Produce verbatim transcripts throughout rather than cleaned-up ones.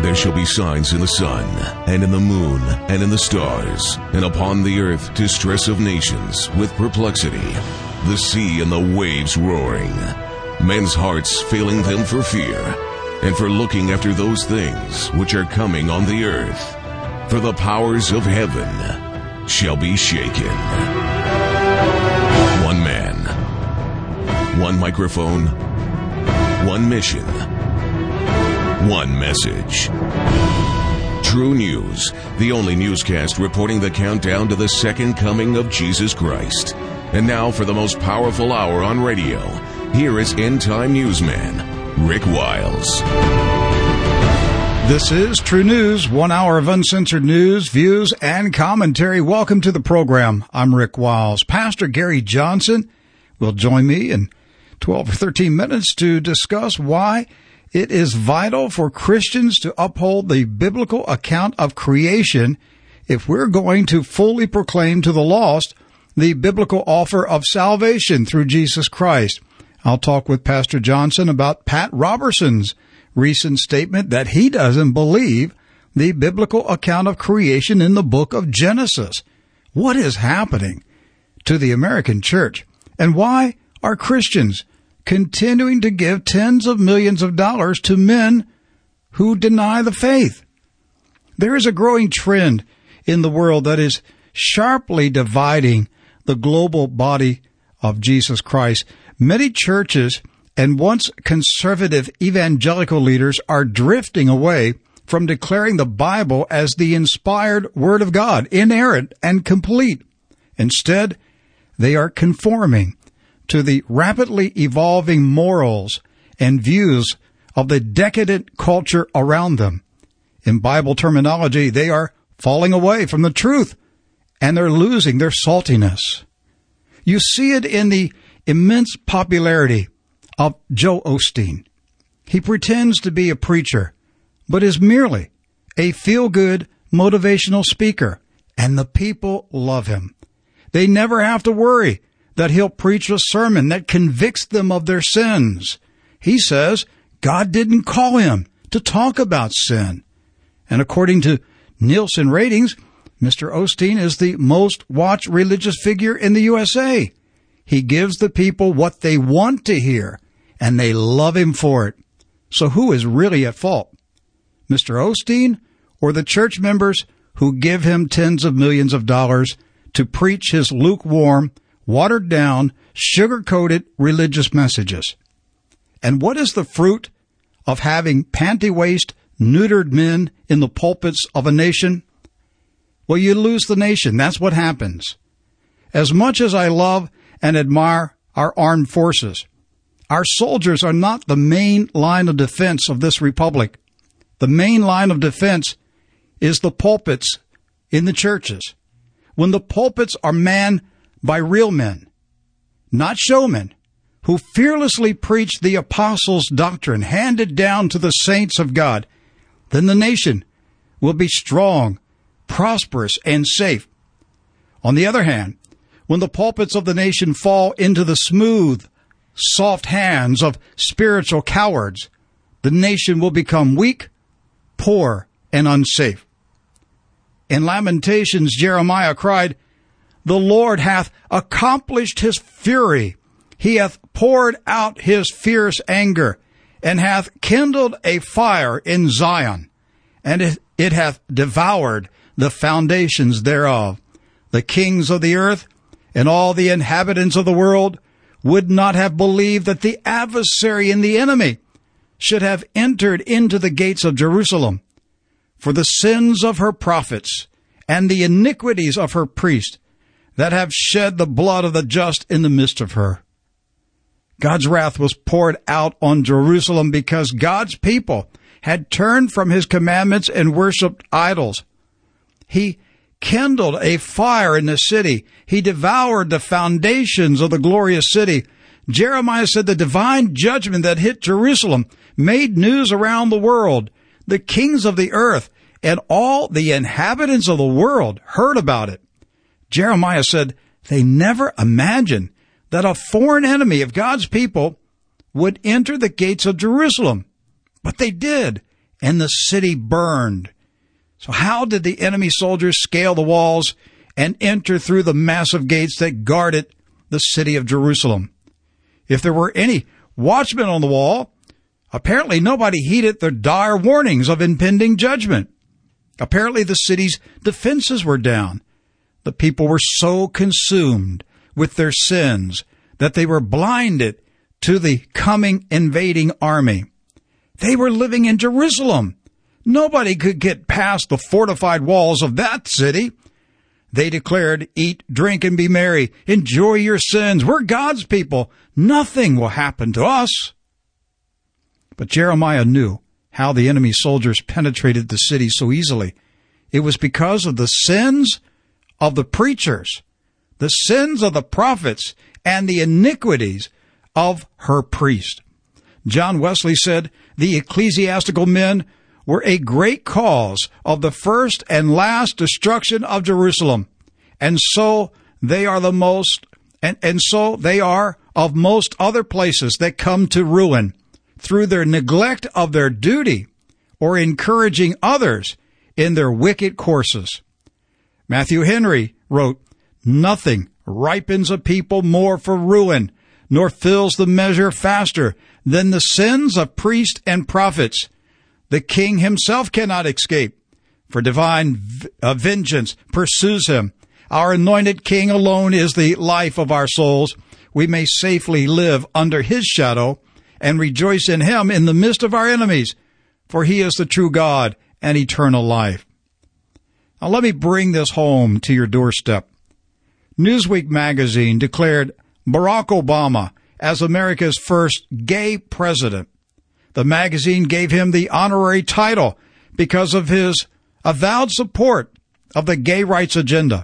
And there shall be signs in the sun, and in the moon, and in the stars, and upon the earth distress of nations, with perplexity, the sea and the waves roaring, men's hearts failing them for fear, and for looking after those things which are coming on the earth. For the powers of heaven shall be shaken. One man, one microphone, one mission, one message. True News, the only newscast reporting the countdown to the second coming of Jesus Christ. And now for the most powerful hour on radio, here is End Time Newsman, Rick Wiles. This is True News, one hour of uncensored news, views, and commentary. Welcome to the program. I'm Rick Wiles. Pastor Gary Johnson will join me in twelve or thirteen minutes to discuss why it is vital for Christians to uphold the biblical account of creation if we're going to fully proclaim to the lost the biblical offer of salvation through Jesus Christ. I'll talk with Pastor Johnson about Pat Robertson's recent statement that he doesn't believe the biblical account of creation in the book of Genesis. What is happening to the American church? And why are Christians continuing to give tens of millions of dollars to men who deny the faith? There is a growing trend in the world that is sharply dividing the global body of Jesus Christ. Many churches and once conservative evangelical leaders are drifting away from declaring the Bible as the inspired Word of God, inerrant and complete. Instead, they are conforming to the rapidly evolving morals and views of the decadent culture around them. In Bible terminology, they are falling away from the truth, and they're losing their saltiness. You see it in the immense popularity of Joel Osteen. He pretends to be a preacher, but is merely a feel-good motivational speaker, and the people love him. They never have to worry that he'll preach a sermon that convicts them of their sins. He says God didn't call him to talk about sin. And according to Nielsen ratings, Mister Osteen is the most watched religious figure in the U S A. He gives the people what they want to hear, and they love him for it. So who is really at fault? Mister Osteen or the church members who give him tens of millions of dollars to preach his lukewarm, watered-down, sugar-coated religious messages? And what is the fruit of having panty-waist, neutered men in the pulpits of a nation? Well, you lose the nation. That's what happens. As much as I love and admire our armed forces, our soldiers are not the main line of defense of this republic. The main line of defense is the pulpits in the churches. When the pulpits are manned by real men, not showmen, who fearlessly preach the apostles' doctrine handed down to the saints of God, then the nation will be strong, prosperous, and safe. On the other hand, when the pulpits of the nation fall into the smooth, soft hands of spiritual cowards, the nation will become weak, poor, and unsafe. In Lamentations, Jeremiah cried, "The Lord hath accomplished his fury. He hath poured out his fierce anger, and hath kindled a fire in Zion, and it, it hath devoured the foundations thereof. The kings of the earth and all the inhabitants of the world would not have believed that the adversary and the enemy should have entered into the gates of Jerusalem. For the sins of her prophets and the iniquities of her priests that have shed the blood of the just in the midst of her." God's wrath was poured out on Jerusalem because God's people had turned from his commandments and worshipped idols. He kindled a fire in the city. He devoured the foundations of the glorious city. Jeremiah said the divine judgment that hit Jerusalem made news around the world. The kings of the earth and all the inhabitants of the world heard about it. Jeremiah said they never imagined that a foreign enemy of God's people would enter the gates of Jerusalem. But they did, and the city burned. So how did the enemy soldiers scale the walls and enter through the massive gates that guarded the city of Jerusalem? If there were any watchmen on the wall, apparently nobody heeded their dire warnings of impending judgment. Apparently the city's defenses were down. The people were so consumed with their sins that they were blinded to the coming invading army. They were living in Jerusalem. Nobody could get past the fortified walls of that city. They declared, "Eat, drink, and be merry. Enjoy your sins. We're God's people. Nothing will happen to us." But Jeremiah knew how the enemy soldiers penetrated the city so easily. It was because of the sins of the preachers, the sins of the prophets, and the iniquities of her priest. John Wesley said, "The ecclesiastical men were a great cause of the first and last destruction of Jerusalem, and so they are the most, and, and so they are of most other places that come to ruin through their neglect of their duty or encouraging others in their wicked courses." Matthew Henry wrote, "Nothing ripens a people more for ruin, nor fills the measure faster than the sins of priests and prophets. The king himself cannot escape, for divine v- uh, vengeance pursues him. Our anointed king alone is the life of our souls. We may safely live under his shadow and rejoice in him in the midst of our enemies, for he is the true God and eternal life." Now let me bring this home to your doorstep. Newsweek magazine declared Barack Obama as America's first gay president. The magazine gave him the honorary title because of his avowed support of the gay rights agenda.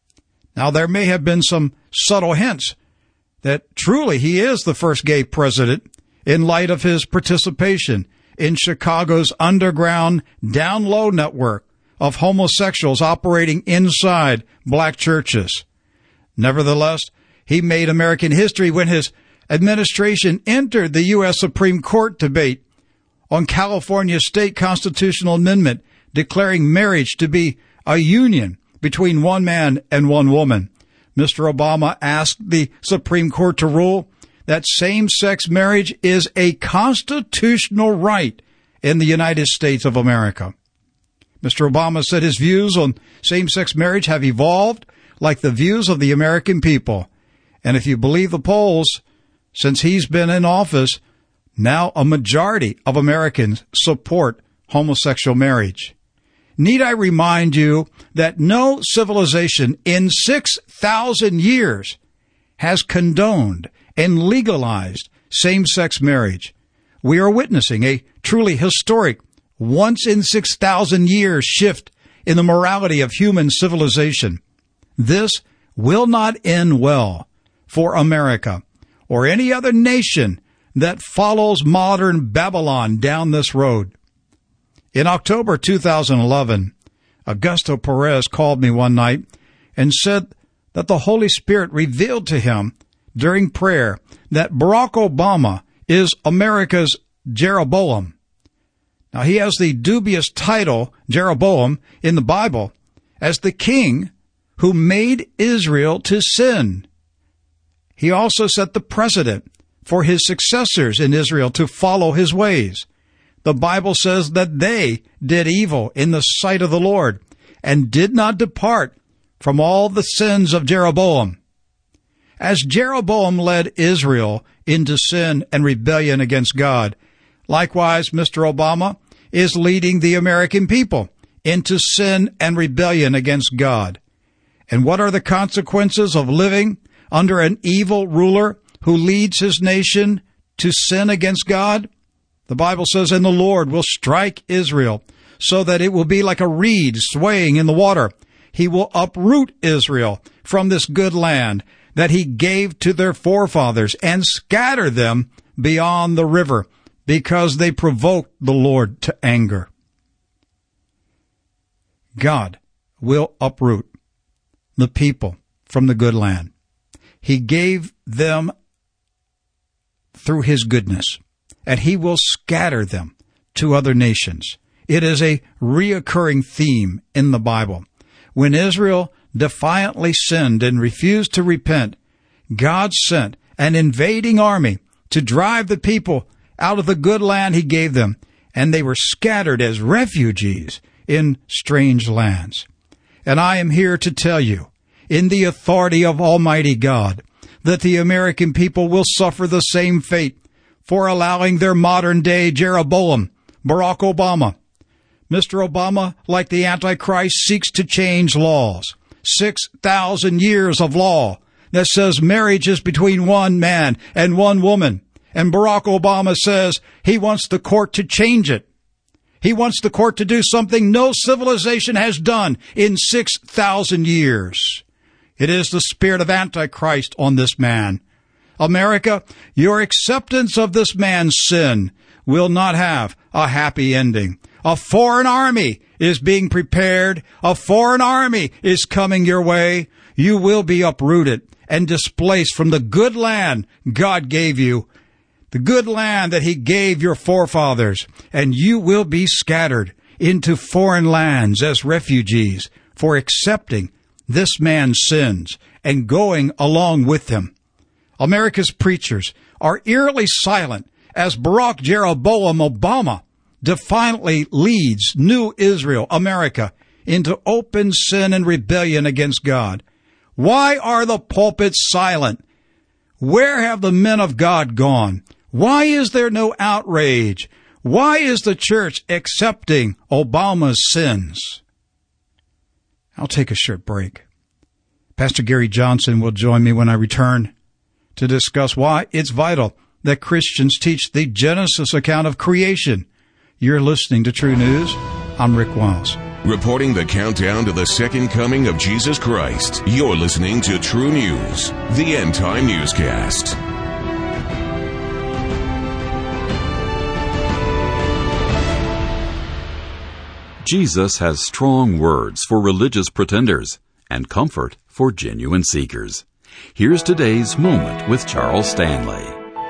Now, there may have been some subtle hints that truly he is the first gay president in light of his participation in Chicago's underground down-low network of homosexuals operating inside black churches. Nevertheless, he made American history when his administration entered the U S Supreme Court debate on California's state constitutional amendment declaring marriage to be a union between one man and one woman. Mister Obama asked the Supreme Court to rule that same-sex marriage is a constitutional right in the United States of America. Mister Obama said his views on same-sex marriage have evolved like the views of the American people. And if you believe the polls, since he's been in office, now a majority of Americans support homosexual marriage. Need I remind you that no civilization in six thousand years has condoned and legalized same-sex marriage? We are witnessing a truly historic, once in six thousand years shift in the morality of human civilization. This will not end well for America or any other nation that follows modern Babylon down this road. In October two thousand eleven, Augusto Perez called me one night and said that the Holy Spirit revealed to him during prayer that Barack Obama is America's Jeroboam. Now, he has the dubious title, Jeroboam, in the Bible as the king who made Israel to sin. He also set the precedent for his successors in Israel to follow his ways. The Bible says that they did evil in the sight of the Lord and did not depart from all the sins of Jeroboam. As Jeroboam led Israel into sin and rebellion against God, likewise, Mister Obama is leading the American people into sin and rebellion against God. And what are the consequences of living under an evil ruler who leads his nation to sin against God? The Bible says, "And the Lord will strike Israel so that it will be like a reed swaying in the water. He will uproot Israel from this good land that he gave to their forefathers and scatter them beyond the river because they provoked the Lord to anger." God will uproot the people from the good land. He gave them through his goodness, and he will scatter them to other nations. It is a reoccurring theme in the Bible. When Israel defiantly sinned and refused to repent, God sent an invading army to drive the people out of the good land he gave them, and they were scattered as refugees in strange lands. And I am here to tell you, in the authority of Almighty God, that the American people will suffer the same fate for allowing their modern-day Jeroboam, Barack Obama. Mister Obama, like the Antichrist, seeks to change laws. Six thousand years of law that says marriage is between one man and one woman. And Barack Obama says he wants the court to change it. He wants the court to do something no civilization has done in six thousand years. It is the spirit of Antichrist on this man. America, your acceptance of this man's sin will not have a happy ending. A foreign army is being prepared. A foreign army is coming your way. You will be uprooted and displaced from the good land God gave you, the good land that he gave your forefathers, and you will be scattered into foreign lands as refugees for accepting this man's sins and going along with them. America's preachers are eerily silent as Barack Jeroboam Obama defiantly leads New Israel, America, into open sin and rebellion against God. Why are the pulpits silent? Where have the men of God gone? Why is there no outrage? Why is the church accepting Obama's sins? I'll take a short break. Pastor Gary Johnson will join me when I return to discuss why it's vital that Christians teach the Genesis account of creation. You're listening to True News. I'm Rick Wiles. Reporting the countdown to the second coming of Jesus Christ, you're listening to True News, the End Time Newscast. Jesus has strong words for religious pretenders and comfort for genuine seekers. Here's today's Moment with Charles Stanley.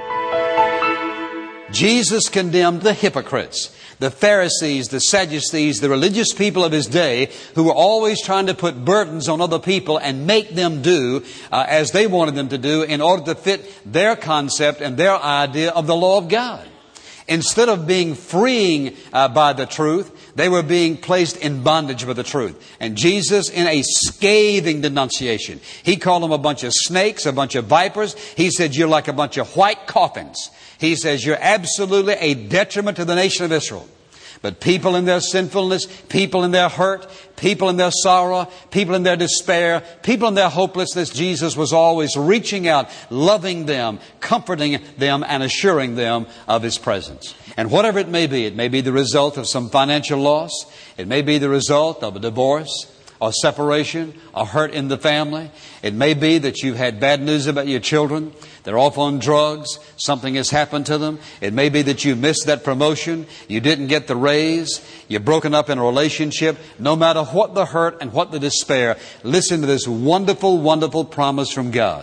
Jesus condemned the hypocrites, the Pharisees, the Sadducees, the religious people of his day who were always trying to put burdens on other people and make them do uh, as they wanted them to do in order to fit their concept and their idea of the law of God. Instead of being freeing uh, by the truth, they were being placed in bondage by the truth. And Jesus, in a scathing denunciation, he called them a bunch of snakes, a bunch of vipers. He said, you're like a bunch of white coffins. He says, you're absolutely a detriment to the nation of Israel. But people in their sinfulness, people in their hurt, people in their sorrow, people in their despair, people in their hopelessness, Jesus was always reaching out, loving them, comforting them, and assuring them of His presence. And whatever it may be, it may be the result of some financial loss, it may be the result of a divorce, or separation, or hurt in the family. It may be that you've had bad news about your children. They're off on drugs. Something has happened to them. It may be that you missed that promotion. You didn't get the raise. You're broken up in a relationship. No matter what the hurt and what the despair, listen to this wonderful, wonderful promise from God.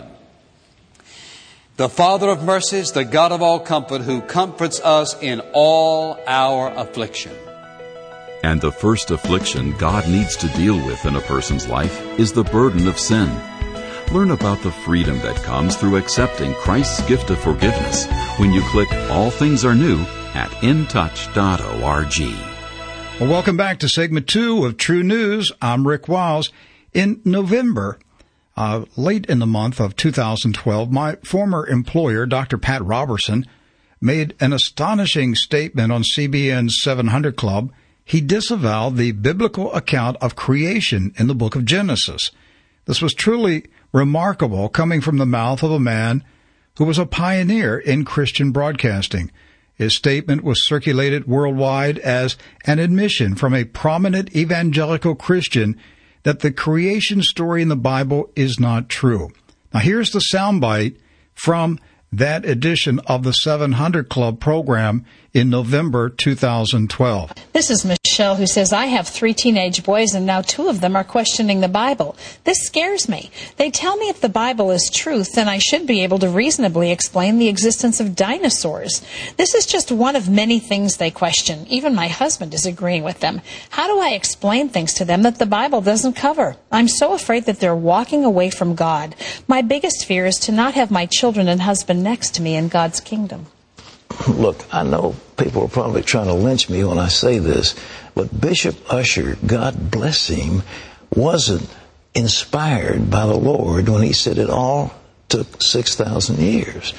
The Father of mercies, the God of all comfort, who comforts us in all our affliction. And the first affliction God needs to deal with in a person's life is the burden of sin. Learn about the freedom that comes through accepting Christ's gift of forgiveness when you click All Things Are New at in touch dot org. Well, welcome back to segment two of True News. I'm Rick Wiles. In November, uh, late in the month of two thousand twelve, my former employer, Doctor Pat Robertson, made an astonishing statement on C B N's seven hundred Club. He disavowed the biblical account of creation in the book of Genesis. This was truly remarkable, coming from the mouth of a man who was a pioneer in Christian broadcasting. His statement was circulated worldwide as an admission from a prominent evangelical Christian that the creation story in the Bible is not true. Now, here's the soundbite from that edition of the seven hundred Club program in November two thousand twelve. This is Michelle, who says, I have three teenage boys and now two of them are questioning the Bible. This scares me. They tell me if the Bible is truth, then I should be able to reasonably explain the existence of dinosaurs. This is just one of many things they question. Even my husband is agreeing with them. How do I explain things to them that the Bible doesn't cover? I'm so afraid that they're walking away from God. My biggest fear is to not have my children and husband next to me in God's kingdom. Look, I know people are probably trying to lynch me when I say this, but Bishop Ussher, God bless him, wasn't inspired by the Lord when he said it all took six thousand years.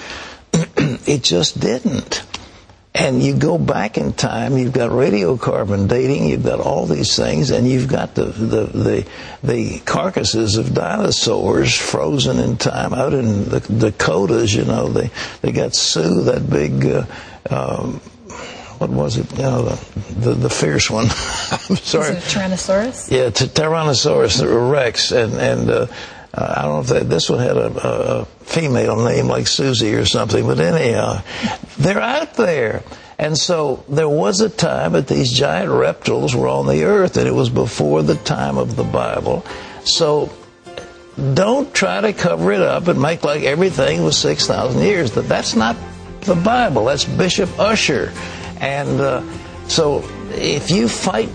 It just didn't. And you go back in time, you've got radiocarbon dating, you've got all these things, and you've got the the the, the carcasses of dinosaurs frozen in time out in the Dakotas. You know, they they got Sioux, that big, uh, um, what was it? You know, the the, the fierce one. I'm sorry, is it a Tyrannosaurus? Yeah, t- Tyrannosaurus Rex, and and. Uh, Uh, I don't know if that, this one had a, a female name like Susie or something, but anyhow, they're out there. And so there was a time that these giant reptiles were on the earth, and it was before the time of the Bible. So don't try to cover it up and make like everything was six thousand years. That's not the Bible. That's Bishop Ussher. And uh, so if you fight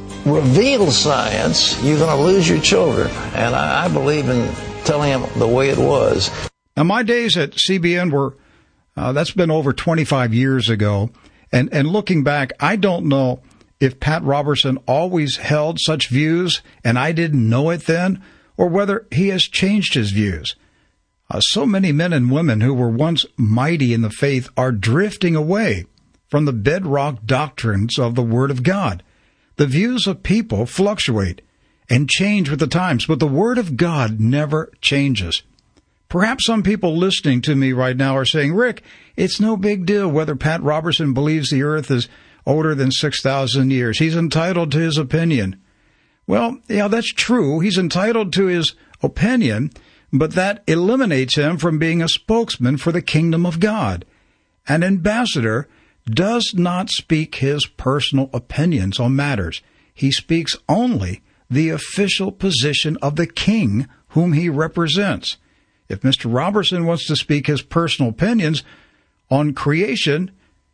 reveal science, you're going to lose your children. And I, I believe in telling them the way it was. Now, my days at C B N were, uh, that's been over twenty-five years ago. And, and looking back, I don't know if Pat Robertson always held such views and I didn't know it then, or whether he has changed his views. Uh, so many men and women who were once mighty in the faith are drifting away from the bedrock doctrines of the Word of God. The views of people fluctuate and change with the times, but the Word of God never changes. Perhaps some people listening to me right now are saying, Rick, it's no big deal whether Pat Robertson believes the earth is older than six thousand years. He's entitled to his opinion. Well, yeah, that's true. He's entitled to his opinion, but that eliminates him from being a spokesman for the kingdom of God. An ambassador does not speak his personal opinions on matters. He speaks only the official position of the king whom he represents. If Mister Robertson wants to speak his personal opinions on creation,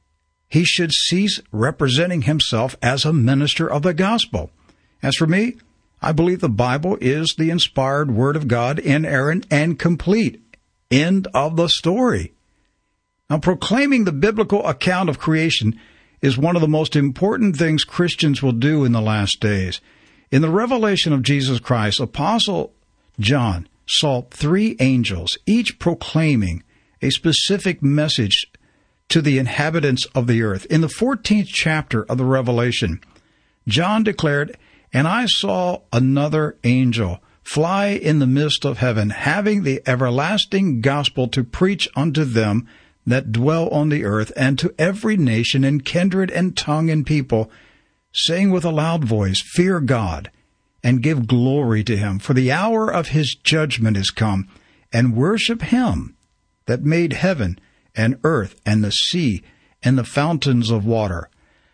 he should cease representing himself as a minister of the gospel. As for me, I believe the Bible is the inspired word of God, inerrant and complete. End of the story. Now, proclaiming the biblical account of creation is one of the most important things Christians will do in the last days. In the revelation of Jesus Christ, Apostle John saw three angels, each proclaiming a specific message to the inhabitants of the earth. In the fourteenth chapter of the Revelation, John declared, "And I saw another angel fly in the midst of heaven, having the everlasting gospel to preach unto them that dwell on the earth, and to every nation and kindred and tongue and people, saying with a loud voice, Fear God, and give glory to him, for the hour of his judgment is come, and worship him that made heaven and earth and the sea and the fountains of water."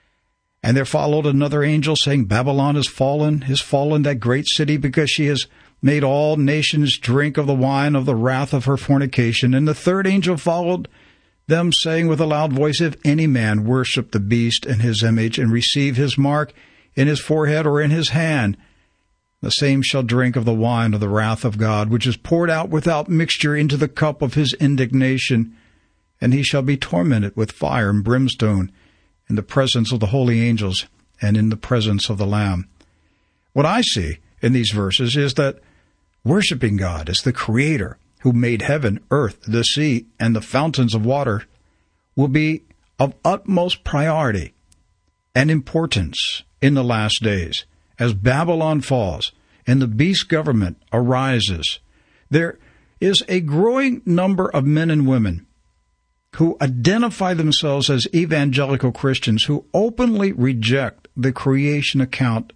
And there followed another angel, saying, "Babylon is fallen, is fallen, that great city, because she has made all nations drink of the wine of the wrath of her fornication." And the third angel followed them, saying with a loud voice, "If any man worship the beast and his image, and receive his mark in his forehead or in his hand, the same shall drink of the wine of the wrath of God, which is poured out without mixture into the cup of his indignation. And he shall be tormented with fire and brimstone in the presence of the holy angels and in the presence of the Lamb." What I see in these verses is that worshiping God as the Creator who made heaven, earth, the sea, and the fountains of water will be of utmost priority and importance in the last days. As Babylon falls and the beast government arises, there is a growing number of men and women who identify themselves as evangelical Christians who openly reject the creation account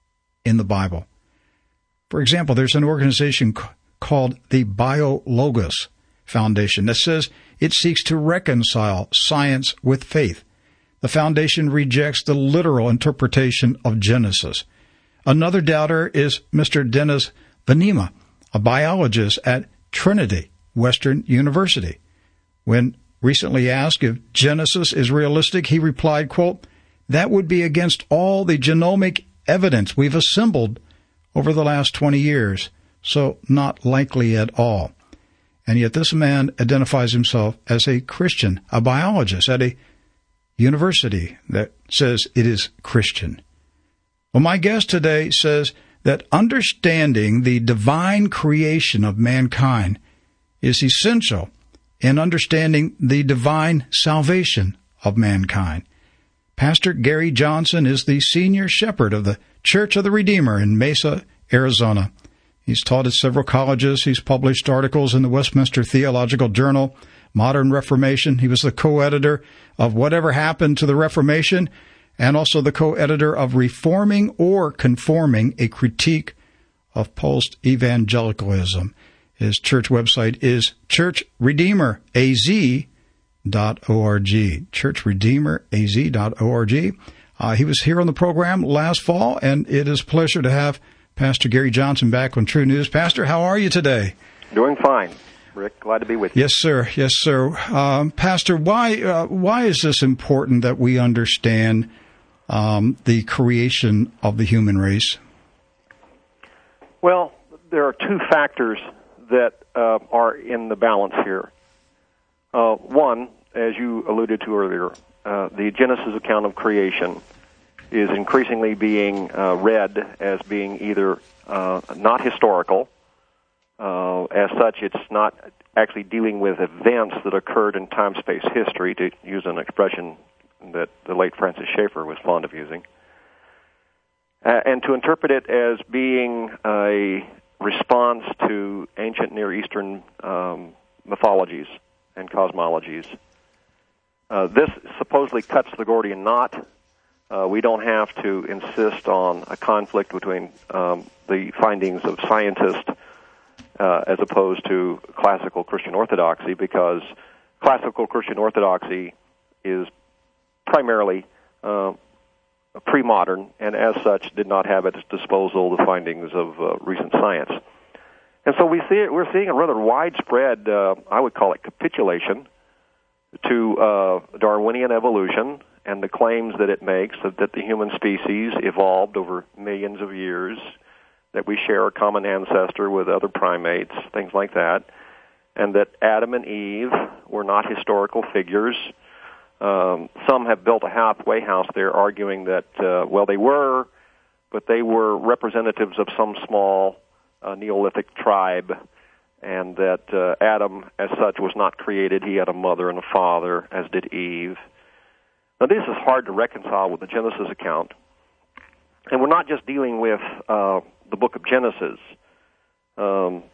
in the Bible. For example, there's an organization called the BioLogos foundation that says it seeks to reconcile science with faith. The foundation rejects the literal interpretation of Genesis. Another doubter is Mister Dennis Venema, a biologist at Trinity Western University. When recently asked if Genesis is realistic, he replied, quote, "That would be against all the genomic evidence we've assembled over the last twenty years, so not likely at all." And yet this man identifies himself as a Christian, a biologist at a university that says it is Christian. Well, my guest today says that understanding the divine creation of mankind is essential in understanding the divine salvation of mankind. Pastor Gary Johnson is the senior shepherd of the Church of the Redeemer in Mesa, Arizona. He's taught at several colleges. He's published articles in the Westminster Theological Journal, Modern Reformation. He was the co-editor of Whatever Happened to the Reformation, and also the co-editor of Reforming or Conforming, a Critique of Post-Evangelicalism. His church website is church redeemer a z dot org, church redeemer a z dot org. Uh, he was here on the program last fall, and it is a pleasure to have Pastor Gary Johnson back on True News. Pastor, how are you today? Doing fine, Rick. Glad to be with you. Yes, sir. Yes, sir. Um, Pastor, why uh, why is this important that we understand um, the creation of the human race? Well, there are two factors that uh, are in the balance here. Uh, one, as you alluded to earlier, uh, the Genesis account of creation is increasingly being uh, read as being either uh, not historical. Uh, as such, it's not actually dealing with events that occurred in time-space history, to use an expression that the late Francis Schaeffer was fond of using, uh, and to interpret it as being a response to ancient Near Eastern um, mythologies and cosmologies. Uh, this supposedly cuts the Gordian knot. Uh, we don't have to insist on a conflict between um, the findings of scientists uh, as opposed to classical Christian orthodoxy, because classical Christian orthodoxy is primarily uh, pre-modern, and as such did not have at its disposal the findings of uh, recent science. And so we see it, we're seeing a rather widespread, uh, I would call it capitulation, to uh, Darwinian evolution and the claims that it makes that, that the human species evolved over millions of years, that we share a common ancestor with other primates, things like that, and that Adam and Eve were not historical figures. Um, some have built a halfway house there, arguing that, uh, well, they were, but they were representatives of some small uh, Neolithic tribe, and that uh, Adam, as such, was not created. He had a mother and a father, as did Eve. Now, this is hard to reconcile with the Genesis account. And we're not just dealing with uh, the book of Genesis. Um,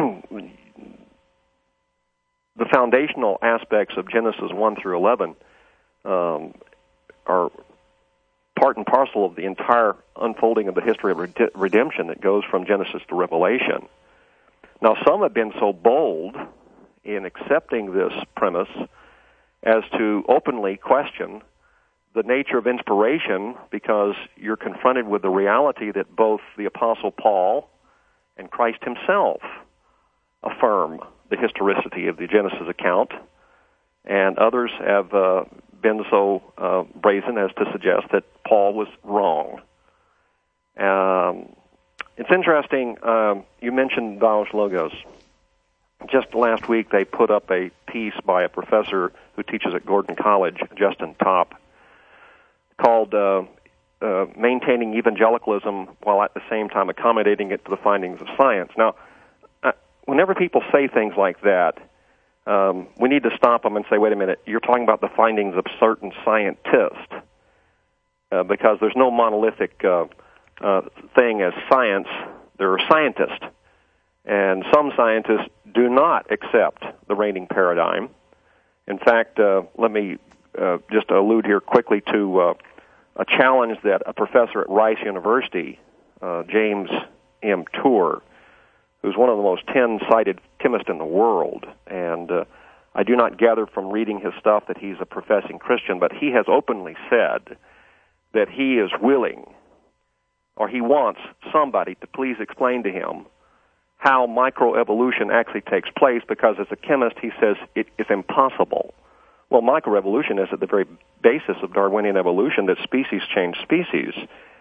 the foundational aspects of Genesis one through eleven Um, are part and parcel of the entire unfolding of the history of red- redemption that goes from Genesis to Revelation. Now, some have been so bold in accepting this premise as to openly question the nature of inspiration, because you're confronted with the reality that both the Apostle Paul and Christ himself affirm the historicity of the Genesis account, and others have uh, been so uh, brazen as to suggest that Paul was wrong. Um, it's interesting, um, you mentioned Daos Logos. Just last week they put up a piece by a professor who teaches at Gordon College, Justin Topp, called uh, uh, Maintaining Evangelicalism While at the Same Time Accommodating It to the Findings of Science. Now, uh, whenever people say things like that, Um, we need to stop them and say, wait a minute, you're talking about the findings of certain scientists, uh, because there's no monolithic uh, uh, thing as science. There are scientists, and some scientists do not accept the reigning paradigm. In fact, uh, let me uh, just allude here quickly to uh, a challenge that a professor at Rice University, uh, James M. Tour, who's one of the most ten cited chemist in the world, and uh, I do not gather from reading his stuff that he's a professing Christian, but he has openly said that he is willing, or he wants somebody to please explain to him how microevolution actually takes place, because as a chemist he says it is impossible. Well, microevolution is at the very basis of Darwinian evolution, that species change species.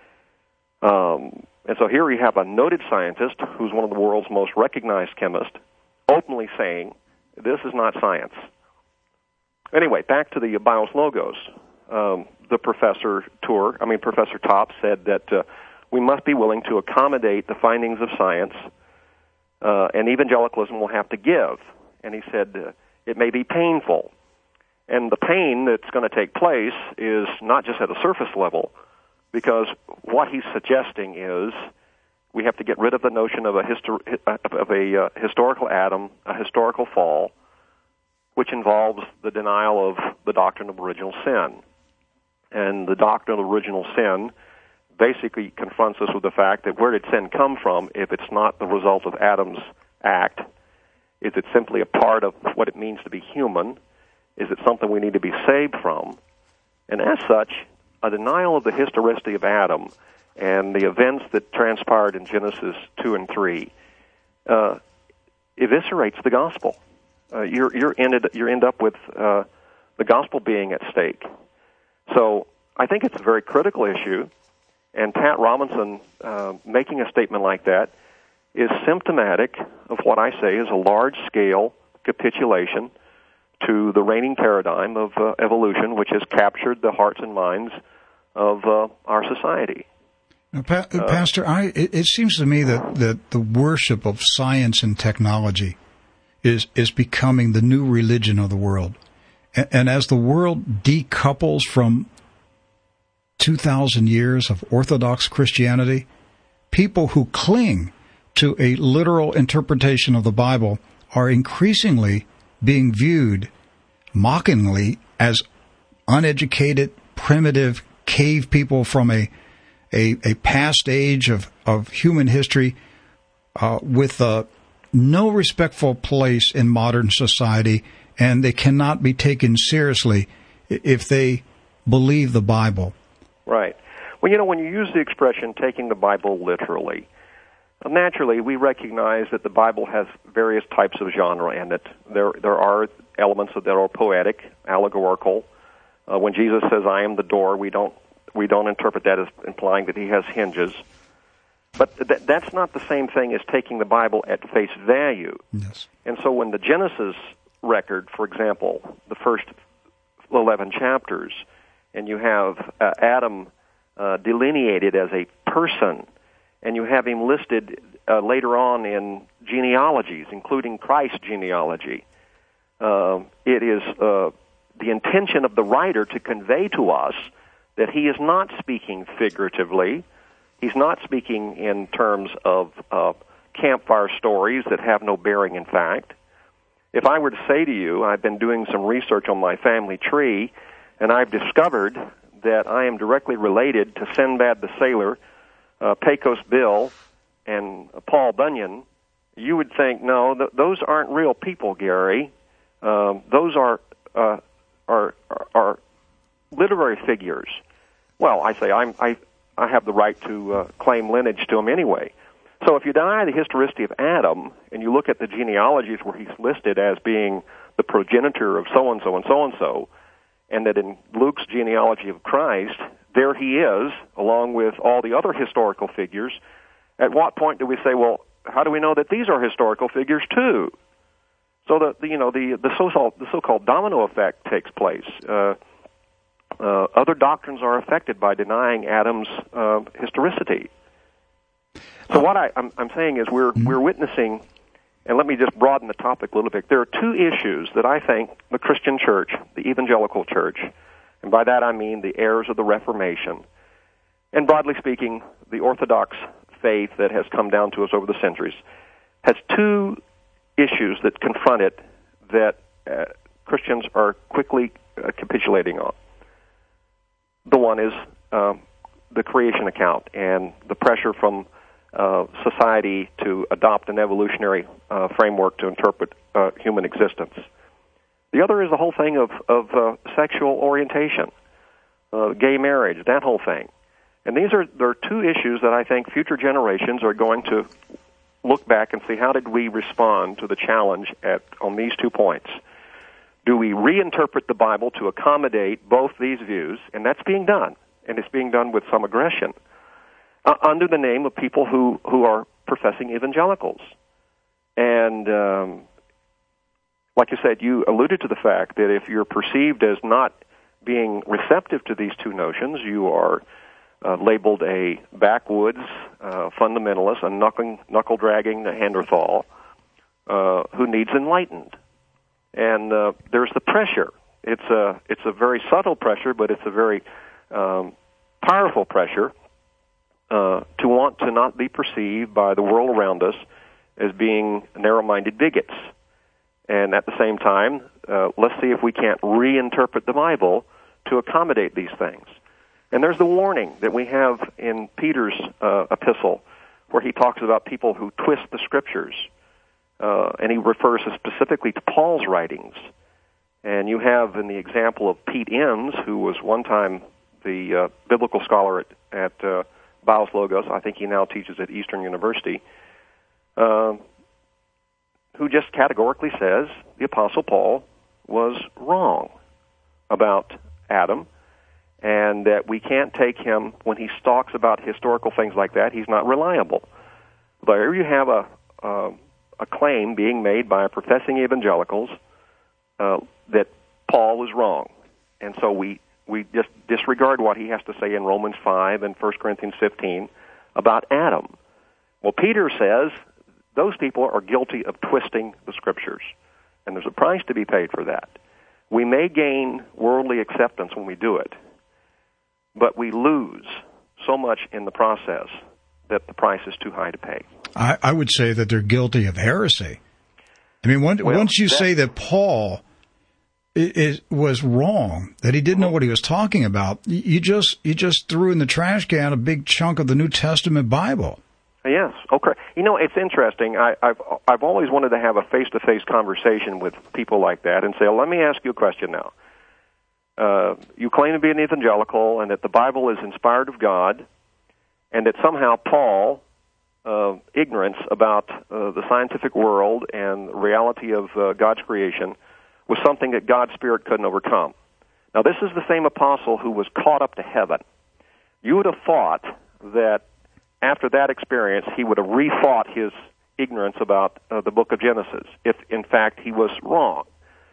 Um, and so here we have a noted scientist who's one of the world's most recognized chemists openly saying this is not science. Anyway, back to the Bios Logos. Um, the professor tour, I mean Professor Top said that uh, we must be willing to accommodate the findings of science, uh, and evangelicalism will have to give. And he said uh, it may be painful. And the pain that's going to take place is not just at a surface level, because what he's suggesting is we have to get rid of the notion of a, histor- of a uh, historical Adam, a historical fall, which involves the denial of the doctrine of original sin. And the doctrine of original sin basically confronts us with the fact that where did sin come from if it's not the result of Adam's act? Is it simply a part of what it means to be human? Is it something we need to be saved from? And as such, a denial of the historicity of Adam and the events that transpired in Genesis two and three uh, eviscerates the gospel. Uh, you're, you're, ended, you end up with uh, the gospel being at stake. So I think it's a very critical issue, and Pat Robinson uh, making a statement like that is symptomatic of what I say is a large-scale capitulation to the reigning paradigm of uh, evolution, which has captured the hearts and minds of uh, our society. Now, pa- uh, Pastor, I, it, it seems to me that, that the worship of science and technology is is becoming the new religion of the world. And, and as the world decouples from two thousand years of Orthodox Christianity, people who cling to a literal interpretation of the Bible are increasingly being viewed mockingly as uneducated, primitive cave people from a a, a past age of, of human history uh, with uh, no respectful place in modern society, and they cannot be taken seriously if they believe the Bible. Right. Well, you know, when you use the expression taking the Bible literally, naturally, we recognize that the Bible has various types of genre in it. There there are elements that are poetic, allegorical. Uh, when Jesus says, I am the door, we don't we don't interpret that as implying that he has hinges. But th- that's not the same thing as taking the Bible at face value. Yes. And so when the Genesis record, for example, the first eleven chapters, and you have uh, Adam uh, delineated as a person, and you have him listed uh, later on in genealogies, including Christ's genealogy. Uh, it is uh, the intention of the writer to convey to us that he is not speaking figuratively. He's not speaking in terms of uh, campfire stories that have no bearing in fact. If I were to say to you, I've been doing some research on my family tree, and I've discovered that I am directly related to Sinbad the Sailor, Uh, Pecos Bill, and uh, Paul Bunyan, you would think, no, th- those aren't real people, Gary. Um, those are, uh, are are are literary figures. Well, I say I'm, I I have the right to uh, claim lineage to them anyway. So if you deny the historicity of Adam and you look at the genealogies where he's listed as being the progenitor of so and so and so and so, and that in Luke's genealogy of Christ, there he is, along with all the other historical figures, at what point do we say, well, how do we know that these are historical figures too? So the, the you know the the so-called the so-called domino effect takes place. Uh, uh, other doctrines are affected by denying Adam's uh, historicity. So what I, I'm, I'm saying is we're we're witnessing, and let me just broaden the topic a little bit. There are two issues that I think the Christian church, the evangelical church, and by that I mean the heirs of the Reformation, and broadly speaking, the Orthodox faith that has come down to us over the centuries, has two issues that confront it that uh, Christians are quickly uh, capitulating on. The one is um, the creation account and the pressure from uh, society to adopt an evolutionary uh, framework to interpret uh, human existence. The other is the whole thing of, of uh, sexual orientation, uh, gay marriage, that whole thing. And these are there are two issues that I think future generations are going to look back and see how did we respond to the challenge at on these two points. Do we reinterpret the Bible to accommodate both these views? And that's being done, and it's being done with some aggression, uh, under the name of people who, who are professing evangelicals. And um, like you said, you alluded to the fact that if you're perceived as not being receptive to these two notions, you are uh, labeled a backwoods uh, fundamentalist, a knuckle, knuckle-dragging Neanderthal uh, who needs enlightened. And uh, there's the pressure. It's a it's a very subtle pressure, but it's a very um, powerful pressure uh, to want to not be perceived by the world around us as being narrow-minded bigots. And at the same time, uh, let's see if we can't reinterpret the Bible to accommodate these things. And there's the warning that we have in Peter's uh, epistle, where he talks about people who twist the Scriptures. Uh, and he refers specifically to Paul's writings. And you have in the example of Pete Enns, who was one time the uh, biblical scholar at, at uh, Bios Logos. I think he now teaches at Eastern University, uh, who just categorically says the Apostle Paul was wrong about Adam, and that we can't take him when he talks about historical things like that. He's not reliable. There you have a... Uh, a claim being made by professing evangelicals uh, that Paul was wrong. And so we, we just disregard what he has to say in Romans five and First Corinthians fifteen about Adam. Well, Peter says those people are guilty of twisting the Scriptures, and there's a price to be paid for that. We may gain worldly acceptance when we do it, but we lose so much in the process that the price is too high to pay. I, I would say that they're guilty of heresy. I mean, once, well, once you that, say that Paul is, was wrong, that he didn't know what he was talking about, you just you just threw in the trash can a big chunk of the New Testament Bible. Yes, okay. You know, it's interesting. I, I've I've always wanted to have a face-to-face conversation with people like that and say, well, let me ask you a question now. Uh, you claim to be an evangelical and that the Bible is inspired of God, and that somehow Paul... Uh, ignorance about uh, the scientific world and the reality of uh, God's creation was something that God's Spirit couldn't overcome. Now, this is the same apostle who was caught up to heaven. You would have thought that after that experience, he would have refought his ignorance about uh, the book of Genesis, if, in fact, he was wrong.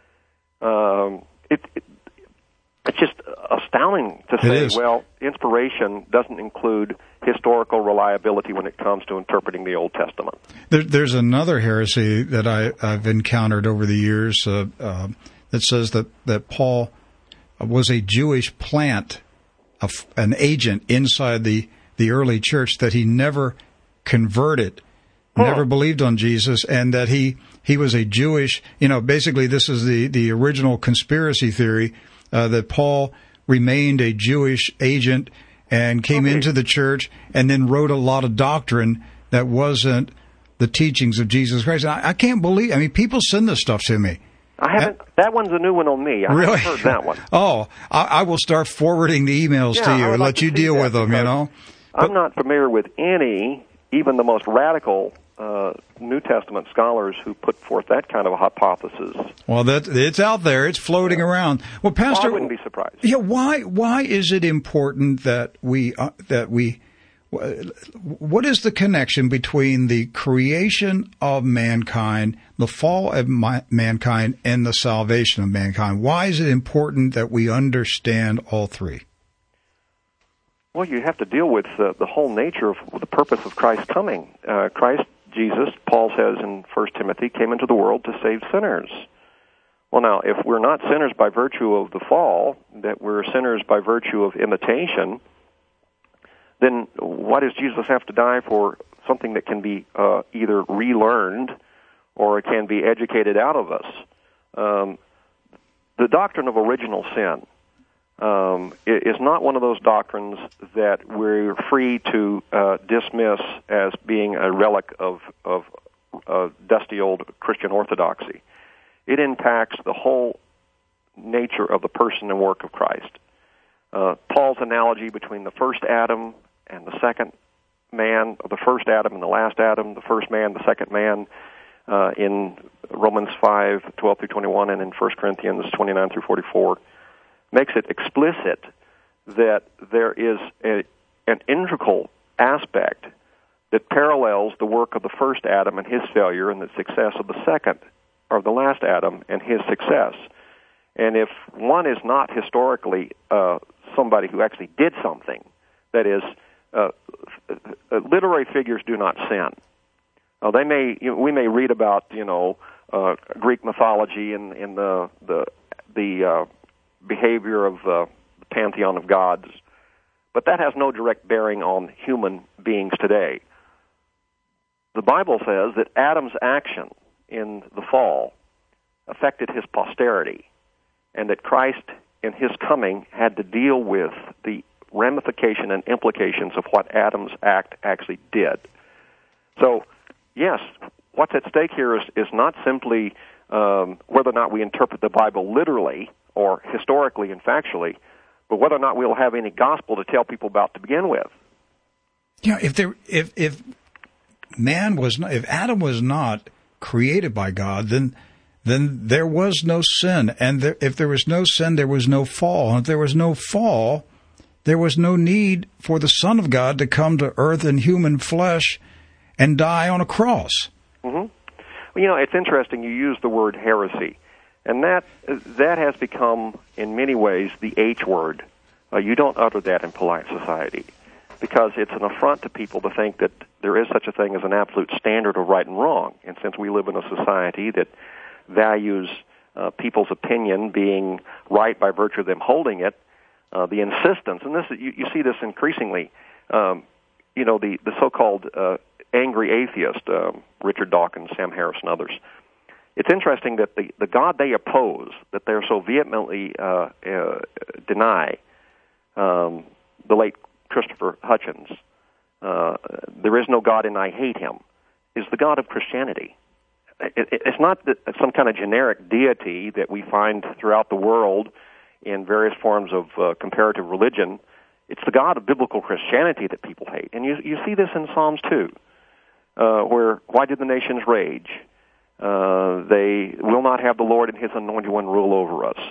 Um, it, it, it's just astounding to say, well, inspiration doesn't include historical reliability when it comes to interpreting the Old Testament. There, there's another heresy that I, I've encountered over the years uh, uh, that says that, that Paul was a Jewish plant, a, an agent inside the, the early church, that he never converted, hmm. never believed on Jesus, and that he, he was a Jewish, you know, basically this is the, the original conspiracy theory, uh, that Paul remained a Jewish agent and came okay. into the church and then wrote a lot of doctrine that wasn't the teachings of Jesus Christ. I, I can't believe, I mean, people send this stuff to me. I haven't, that, that one's a new one on me. I really? haven't heard that one. Oh, I, I will start forwarding the emails yeah, to you and like let you deal with them, you know. I'm but, not familiar with any, even the most radical uh, New Testament scholars who put forth that kind of a hypothesis. Well, that it's out there. It's floating yeah. around. Well, Pastor, well, I wouldn't be surprised. Yeah, why why is it important that we uh, that we what is the connection between the creation of mankind, the fall of my, mankind, and the salvation of mankind? Why is it important that we understand all three? Well, you have to deal with uh, the whole nature of the purpose of Christ's coming. Uh, Christ Jesus, Paul says in First Timothy, came into the world to save sinners. Well, now, if we're not sinners by virtue of the fall, that we're sinners by virtue of imitation, then why does Jesus have to die for something that can be uh, either relearned or it can be educated out of us? Um, the doctrine of original sin um, is not one of those doctrines that we're free to uh, dismiss as being a relic of, of uh, dusty old Christian orthodoxy. It impacts the whole nature of the person and work of Christ. Uh, Paul's analogy between the first Adam and the second man, or the first Adam and the last Adam, the first man, the second man, uh, in Romans five, twelve through twenty-one, and in First Corinthians twenty-nine through forty-four, makes it explicit that there is a, an integral aspect that parallels the work of the first Adam and his failure and the success of the second, or the last Adam and his success. And if one is not historically uh, somebody who actually did something, that is, uh, literary figures do not sin. Uh, they may, you know, we may read about, you know, uh, Greek mythology and, and the the the uh, behavior of uh, the pantheon of gods, but that has no direct bearing on human beings today. The Bible says that Adam's action in the fall affected his posterity, and that Christ, in his coming, had to deal with the ramification and implications of what Adam's act actually did. So, yes, what's at stake here is, is not simply um, whether or not we interpret the Bible literally or historically and factually, but whether or not we'll have any gospel to tell people about to begin with. Yeah, if there, if if man was not, if Adam was not created by God, then then there was no sin, and there, if there was no sin, there was no fall, and if there was no fall, there was no need for the Son of God to come to earth in human flesh and die on a cross. Mm-hmm. Well, you know, it's interesting you use the word heresy, and that that has become, in many ways, the H word. Uh, you don't utter that in polite society, because it's an affront to people to think that there is such a thing as an absolute standard of right and wrong. And since we live in a society that values uh, people's opinion being right by virtue of them holding it, uh, the insistence, and this you, you see this increasingly, um, you know, the, the so-called uh, angry atheist, uh, Richard Dawkins, Sam Harris, and others. It's interesting that the, the God they oppose, that they're so vehemently uh, uh, deny, um, the late Christopher Hitchens, uh, there is no God and I hate him, is the God of Christianity. It, it, it's not that some kind of generic deity that we find throughout the world in various forms of uh, comparative religion. It's the God of biblical Christianity that people hate. And you, you see this in Psalms two, uh, where, why did the nations rage? Uh, they will not have the Lord and his anointed one rule over us.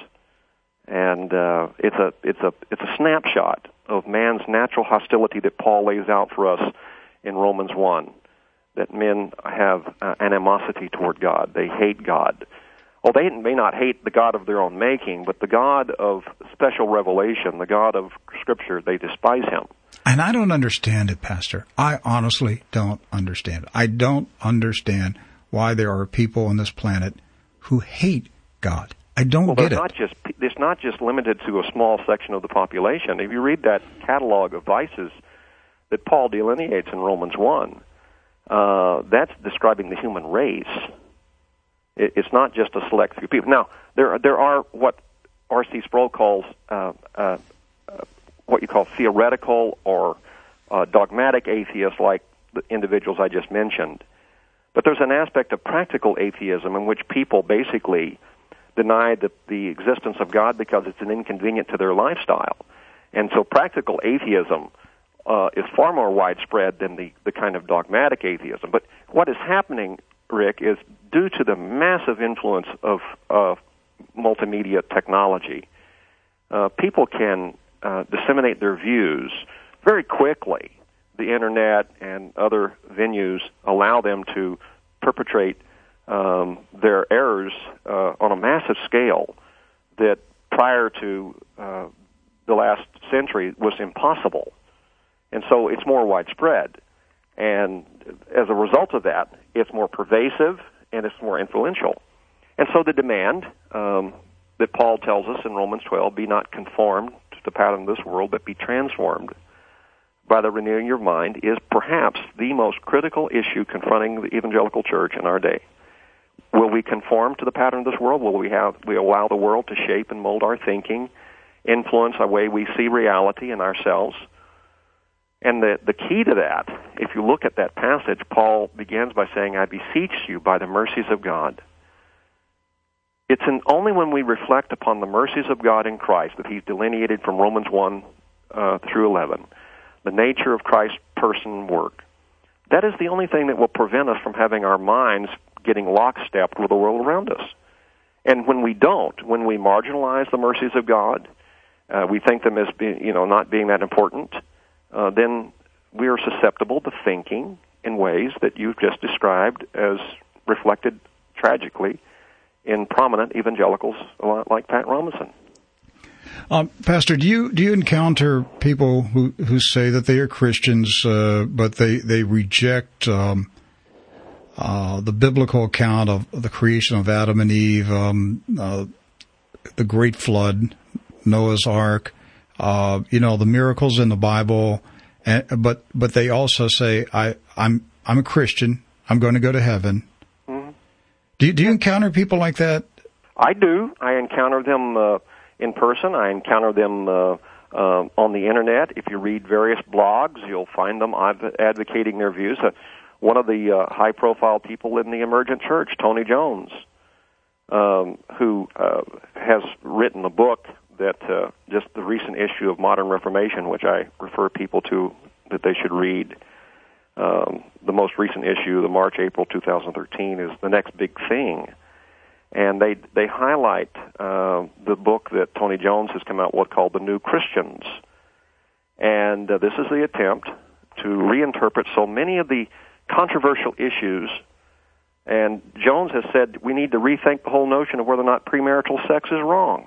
And uh, it's a it's a it's a snapshot of man's natural hostility that Paul lays out for us in Romans one, that men have uh, animosity toward God. They hate God. Well, they may not hate the God of their own making, but the God of special revelation, the God of Scripture, they despise him. And I don't understand it, Pastor. I honestly don't understand it. I don't understand why there are people on this planet who hate God. I don't well, get it. Not just, it's not just limited to a small section of the population. If you read that catalog of vices that Paul delineates in Romans one, uh, that's describing the human race. It, it's not just a select few people. Now, there are, there are what R C Sproul calls uh, uh, uh, what you call theoretical or uh, dogmatic atheists, like the individuals I just mentioned. But there's an aspect of practical atheism in which people basically deny the, the existence of God because it's an inconvenient to their lifestyle. And so practical atheism uh, is far more widespread than the, the kind of dogmatic atheism. But what is happening, Rick, is due to the massive influence of uh, multimedia technology, uh, people can uh, disseminate their views very quickly. The Internet and other venues allow them to perpetrate um, their errors uh, on a massive scale that prior to uh, the last century was impossible. And so it's more widespread. And as a result of that, it's more pervasive and it's more influential. And so the demand um, that Paul tells us in Romans twelve, be not conformed to the pattern of this world, but be transformed by the renewing of your mind, is perhaps the most critical issue confronting the evangelical church in our day. Will we conform to the pattern of this world? Will we have we allow the world to shape and mold our thinking influence the way we see reality in ourselves. And the, the key to that, if you look at that passage, Paul begins by saying, I beseech you by the mercies of God. It's in, only when we reflect upon the mercies of God in Christ that he's delineated from Romans one uh, through eleven, the nature of Christ's person and work. That is the only thing that will prevent us from having our minds getting lockstep with the world around us. And when we don't, when we marginalize the mercies of God, uh, we think them as being, you know, not being that important, uh, then we are susceptible to thinking in ways that you've just described as reflected tragically in prominent evangelicals like Pat Robinson. Um, Pastor, do you do you encounter people who, who say that they are Christians, uh, but they they reject um, uh, the biblical account of the creation of Adam and Eve, um, uh, the Great Flood, Noah's Ark, uh, you know, the miracles in the Bible, and, but but they also say, I I'm I'm a Christian, I'm going to go to heaven. Mm-hmm. Do you, do you encounter people like that? I do. I encounter them Uh in person. I encounter them uh, uh, on the Internet. If you read various blogs, you'll find them advocating their views. Uh, one of the uh, high-profile people in the emergent church, Tony Jones, um, who uh, has written a book that uh, just the recent issue of Modern Reformation, which I refer people to that they should read. Um, the most recent issue, the March April two thousand thirteen, is The Next Big Thing. And they they highlight uh, the book that Tony Jones has come out with called The New Christians. And uh, this is the attempt to reinterpret so many of the controversial issues. And Jones has said we need to rethink the whole notion of whether or not premarital sex is wrong.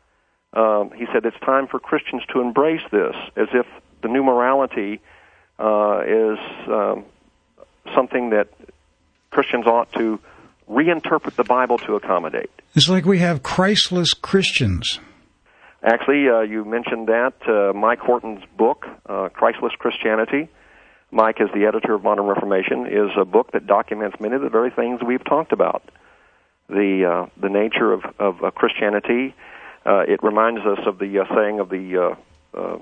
Um, he said it's time for Christians to embrace this, as if the new morality uh, is um, something that Christians ought to reinterpret the Bible to accommodate. It's like we have Christless Christians. Actually, uh, you mentioned that. Uh, Mike Horton's book, uh, Christless Christianity, Mike is the editor of Modern Reformation, is a book that documents many of the very things we've talked about. The uh, the nature of, of uh, Christianity. Uh, it reminds us of the uh, saying of the uh, uh,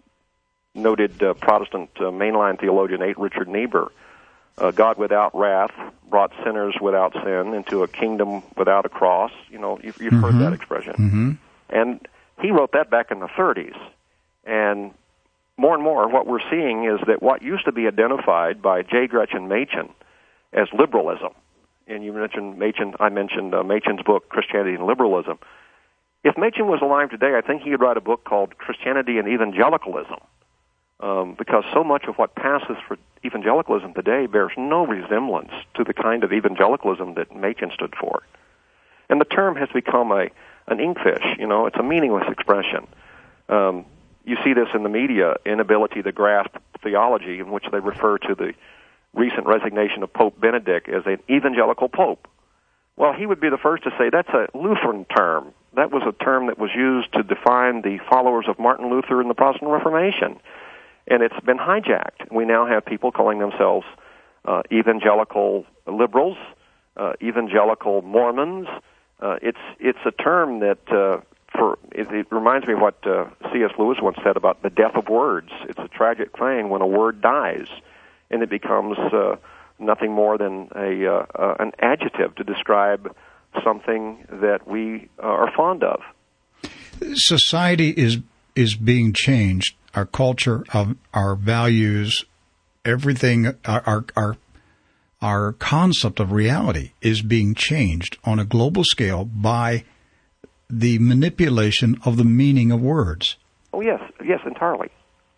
noted uh, Protestant uh, mainline theologian A. Richard Niebuhr, Uh, God without wrath brought sinners without sin into a kingdom without a cross. You know, you've, you've mm-hmm. heard that expression. Mm-hmm. And he wrote that back in the thirties. And more and more what we're seeing is that what used to be identified by J. Gretchen Machen as liberalism, and you mentioned Machen, I mentioned uh, Machen's book, Christianity and Liberalism. If Machen was alive today, I think he would write a book called Christianity and Evangelicalism. Um, because so much of what passes for evangelicalism today bears no resemblance to the kind of evangelicalism that Machen stood for. And the term has become a an inkfish, you know, it's a meaningless expression. Um, you see this in the media, inability to grasp theology, in which they refer to the recent resignation of Pope Benedict as an evangelical pope. Well, he would be the first to say that's a Lutheran term. That was a term that was used to define the followers of Martin Luther in the Protestant Reformation. And it's been hijacked. We now have people calling themselves uh, evangelical liberals, uh, evangelical Mormons. Uh, it's it's a term that uh, for it, it reminds me of what uh, C S Lewis once said about the death of words. It's a tragic thing when a word dies, and it becomes uh, nothing more than a uh, uh, an adjective to describe something that we uh, are fond of. Society is is being changed. Our culture, of our values, everything, our, our our our concept of reality is being changed on a global scale by the manipulation of the meaning of words. Oh yes, yes, entirely.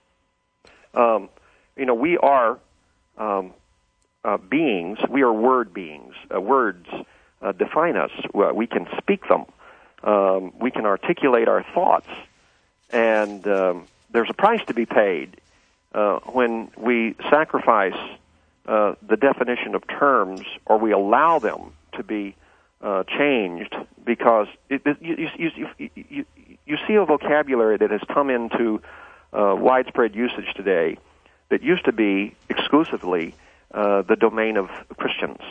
Um, you know, we are um, uh, beings. We are word beings. Uh, words uh, define us. We can speak them. Um, we can articulate our thoughts, and um, there's a price to be paid uh, when we sacrifice uh, the definition of terms, or we allow them to be uh, changed, because it, it, you, you, you, you, you see a vocabulary that has come into uh, widespread usage today that used to be exclusively uh, the domain of Christians.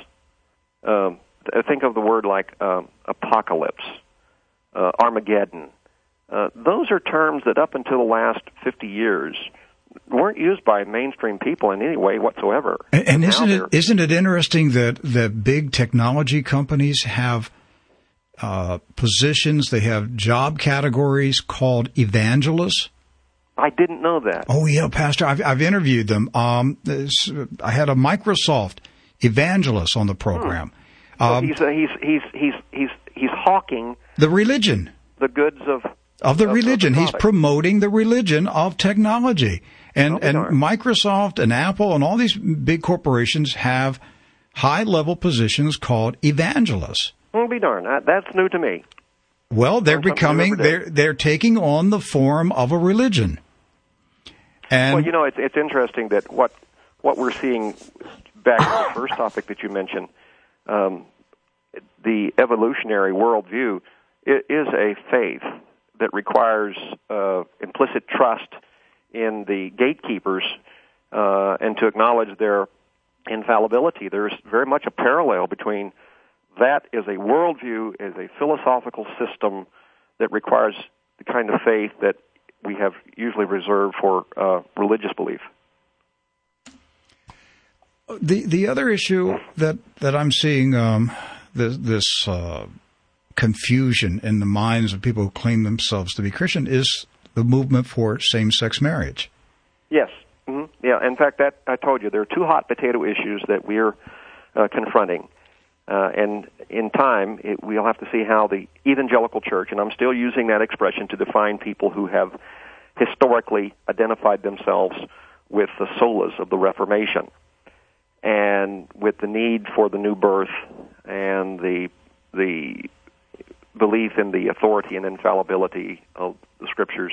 Um, think of the word like um, apocalypse, uh, Armageddon, Uh, those are terms that up until the last fifty years weren't used by mainstream people in any way whatsoever. And, and isn't it they're... isn't it interesting that that big technology companies have uh, positions, they have job categories called evangelists? I didn't know that. Oh yeah, Pastor, I've I've interviewed them. Um, I had a Microsoft evangelist on the program. Hmm. So um, he's, uh, he's he's he's he's he's hawking the religion, the goods of of the of, religion. Of the he's promoting the religion of technology, and oh, and darn. Microsoft and Apple and all these big corporations have high level positions called evangelists. I'll be darned. That, that's new to me. Well, they're becoming they're they're taking on the form of a religion. And well, you know, it's it's interesting that what what we're seeing back to the first topic that you mentioned, um, the evolutionary worldview is a faith that requires uh, implicit trust in the gatekeepers uh, and to acknowledge their infallibility. There's very much a parallel between that as a worldview, as a philosophical system that requires the kind of faith that we have usually reserved for uh, religious belief. The the other issue that, that I'm seeing, um, this, this uh, confusion in the minds of people who claim themselves to be Christian, is the movement for same-sex marriage. Yes. Mm-hmm. Yeah. In fact, that I told you, there are two hot potato issues that we're uh, confronting. Uh, and in time, it, we'll have to see how the evangelical church, and I'm still using that expression to define people who have historically identified themselves with the solas of the Reformation and with the need for the new birth and the the belief in the authority and infallibility of the Scriptures.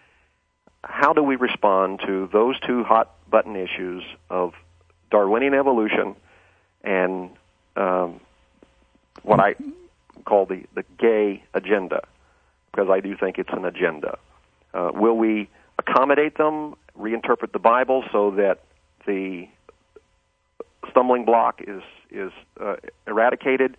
How do we respond to those two hot-button issues of Darwinian evolution and um, what I call the, the gay agenda, because I do think it's an agenda? Uh, will we accommodate them, reinterpret the Bible so that the stumbling block is is uh, eradicated?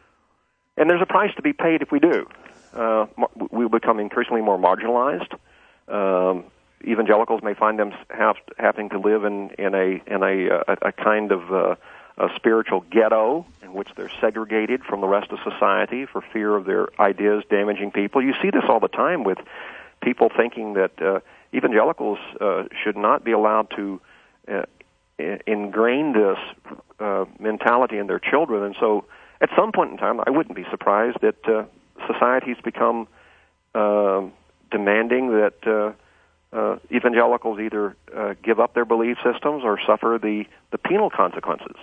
And there's a price to be paid if we do. Uh, we'll become increasingly more marginalized. Um, evangelicals may find them have, having to live in, in a in a, a, a kind of uh, a spiritual ghetto in which they're segregated from the rest of society for fear of their ideas damaging people. You see this all the time with people thinking that uh, evangelicals uh, should not be allowed to uh, ingrain this uh, mentality in their children. And so at some point in time, I wouldn't be surprised that uh, societies become uh, demanding that uh, uh, evangelicals either uh, give up their belief systems or suffer the, the penal consequences.